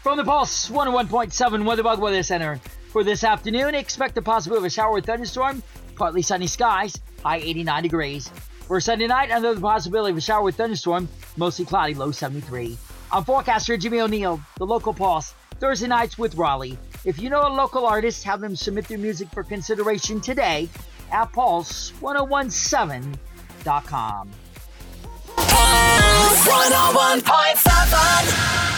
From the Pulse 101.7 Weatherbug Weather Center. For this afternoon, expect a possibility of a shower or thunderstorm. Partly sunny skies, high 89 degrees. For Sunday night, under the possibility of a shower or thunderstorm, mostly cloudy, low 73. I'm forecaster Jimmy O'Neill, the local Pulse, Thursday nights with Raleigh. If you know a local artist, have them submit their music for consideration today at Pulse1017.com. Pulse 101.7